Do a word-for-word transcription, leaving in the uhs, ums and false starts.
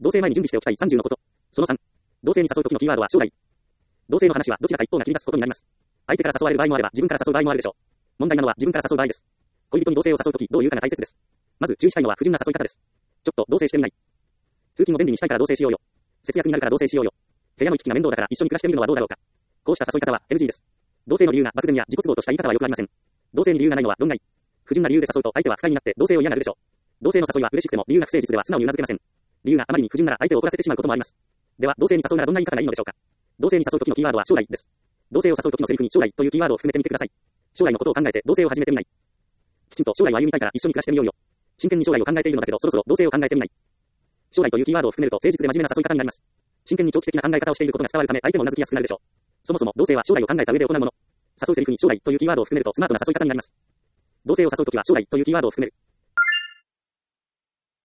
同棲前に準備しておきたいさんじゅうのこと。そのさん。同棲に誘うときのキーワードは将来。同棲の話はどちらか一方が切り出すことになります。相手から誘われる場合もあれば、自分から誘う場合もあるでしょう。問題なのは自分から誘う場合です。恋人に同棲を誘うときどういうかが大切です。まず注意したいのは不純な誘い方です。ちょっと同棲してみない。通勤を便利にしたいから同棲しようよ。節約になるから同棲しようよ。部屋の行き来が面倒だから一緒に暮らしてみるのはどうだろうか。こうした誘い方は エヌジー です。同棲の理由が漠然や自己都合とした言い方はよくありません。同棲に理由がないのは論外。不純な理由で誘うと相手は不快になって同棲を嫌がるでしょう。同棲の誘いは嬉しくても理由が不誠実では素直に頷けません。理由があまりに不純なら相手を怒らせてしまうこともあります。では同棲に誘うならどんな言い方がいいのでしょうか。同棲に誘うときのキーワードは将来です。同棲を誘うときのセリフに将来というキーワードを含めてみてください。将来のことを考えて同棲を始めてみない。きちんと将来を歩みたいから一緒に暮らしてみようよ。真剣に将来を考えているのだけどそろそろ同棲を考えてみない。将来というキーワードを含めると誠実で真面目な誘い方になります。真剣に長期的な考え方をしていることが伝わるため相手も頷きやすくなるでしょう。そもそも同棲は将来を考えた上で行うもの。誘うセリフに将来というキーワードを含めるとスマートな誘い方になります。同棲を誘うときは将来というキーワードを含める。